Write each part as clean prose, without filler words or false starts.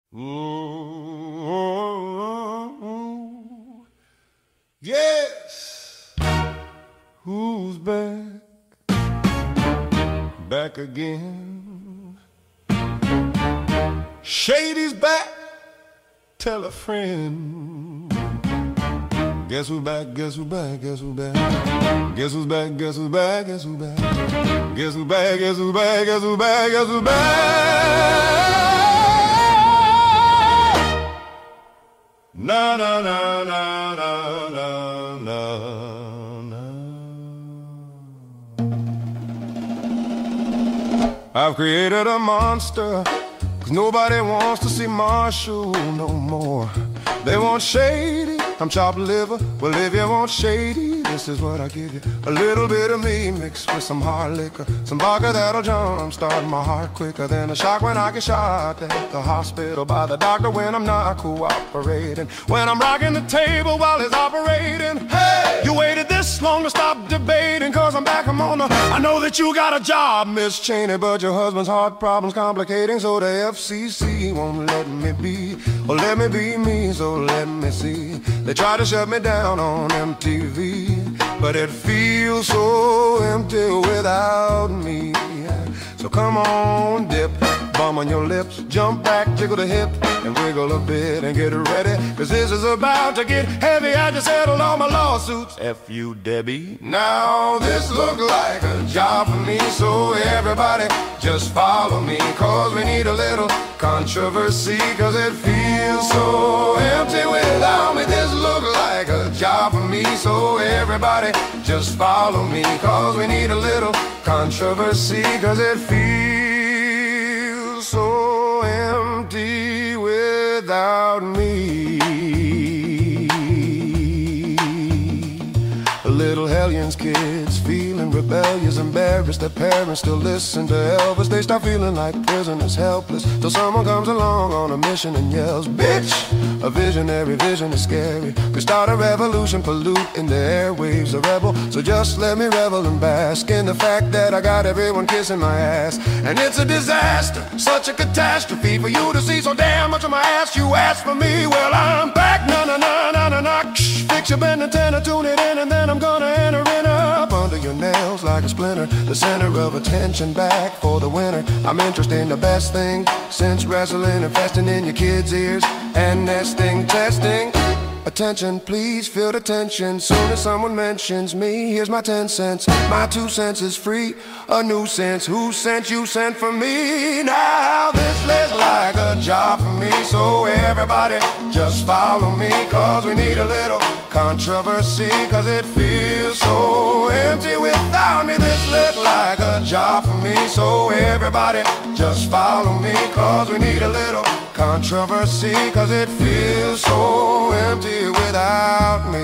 Ooh, yes, who's back? Back again. Shady's back. Tell a friend. Guess who's back? Guess who's back? Guess who's back? Guess who's back? Guess who's back? Guess who's back? Guess who's back? Guess who's back? Guess who's back? Guess who's back? Na na na na na na na. I've created a monster, 'cause nobody wants to see Marshall no more. They want Shady, I'm chopped liver. Well, if you want Shady, this is what I give you. A little bit of me mixed with some hard liquor, some vodka that'll jumpstart my heart quicker than a shock when I get shot at the hospital by the doctor when I'm not cooperating. When I'm rocking the table while he's operating. Hey, you waited this long to stop debating, 'cause I'm back, I'm on the. I know that you got a job, Miss Cheney, but your husband's heart problems complicating, so the FCC won't let me be. Well, let me be me, so let me see. They try to shut me down on MTV, but it feels so empty without me. So come on, dip, bum on your lips, jump back, jiggle the hip, and wiggle a bit, and get ready, 'cause this is about to get heavy. I just settled all my lawsuits, F you, Debbie. Now this look like a job for me, so everybody just follow me, 'cause we need a little controversy, 'cause it feels so empty without me. This look like a job for me, so everybody just follow me, 'cause we need a little controversy, 'cause it feels so empty without me. Little hellions kids feeling rebellious, embarrassed that parents still listen to Elvis. They start feeling like prisoners, helpless, till someone comes along on a mission and yells, bitch! A visionary vision is scary. We start a revolution, polluting the airwaves, a rebel. So just let me revel and bask in the fact that I got everyone kissing my ass. And it's a disaster, such a catastrophe for you to see so damn much of my ass. You asked for me, well I'm back, na na na na na na. Fix your bend antenna, tune it in, and then I'm gonna enter it up under your nails like a splinter. The center of attention, back for the winter. I'm interested in the best thing since wrestling and festing in your kids' ears and nesting, testing. Attention, please feel the tension. Soon as someone mentions me, here's my 10 cents. My 2 cents is free, a nuisance. Who sent you sent for me? Now this looks like a job for me, so everybody just follow me, 'cause we need a little controversy, 'cause it feels so empty without me. This looks like a job for me, so everybody just follow me, 'cause we need a little controversy, 'cause it feels so empty without me.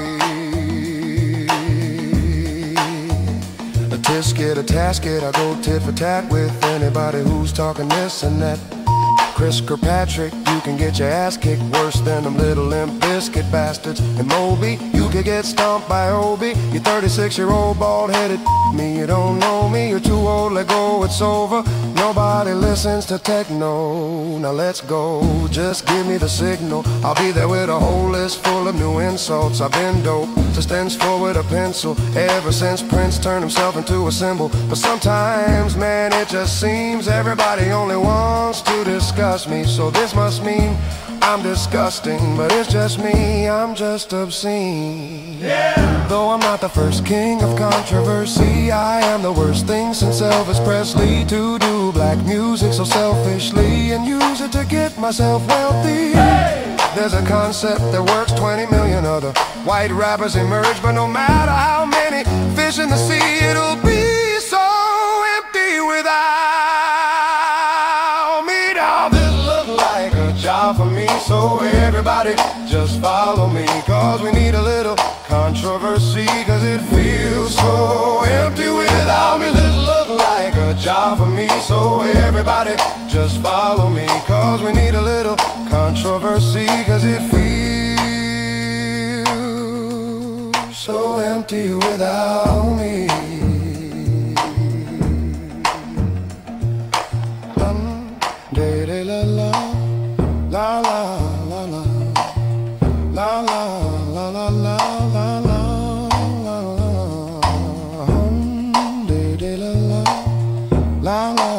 A tisket, a tasket, I go tit for tat with anybody who's talking this and that. Chris Kirkpatrick, you can get your ass kicked worse than them little Limp Bizkit bastards. And Moby, you could get stomped by Obi. You 36-year-old bald-headed me, you don't know me, you're too old, let go, it's over. Nobody listens to techno, now let's go, just give me the signal. I'll be there with a whole list full of new insults. I've been dope, to stencil with a pencil, ever since Prince turned himself into a symbol. But sometimes, man, it just seems everybody only wants to discuss me, so this must mean I'm disgusting, but it's just me, I'm just obscene. Yeah. Though I'm not the first king of controversy, I am the worst thing since Elvis Presley to do black music so selfishly and use it to get myself wealthy. Hey. There's a concept that works, 20 million other white rappers emerge, but no matter how many fish in the sea, it'll be so empty without me. Now this looks like a job for me, so everybody just follow me, 'cause we need a little controversy, 'cause it feels so empty without me. This looks like a job for me, so everybody just follow me, 'cause we need a little controversy, 'cause it feels so empty without me. La la la la la la la la la la la la la la la